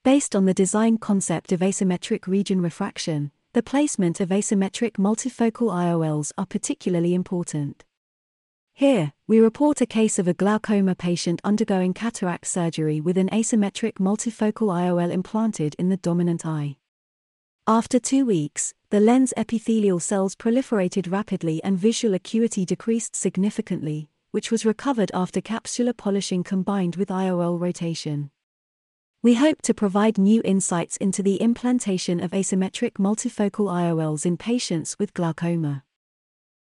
Based on the design concept of asymmetric region refraction, the placement of asymmetric multifocal IOLs are particularly important. Here, we report a case of a glaucoma patient undergoing cataract surgery with an asymmetric multifocal IOL implanted in the dominant eye. After 2 weeks, the lens epithelial cells proliferated rapidly and visual acuity decreased significantly, which was recovered after capsular polishing combined with IOL rotation. We hope to provide new insights into the implantation of asymmetric multifocal IOLs in patients with glaucoma.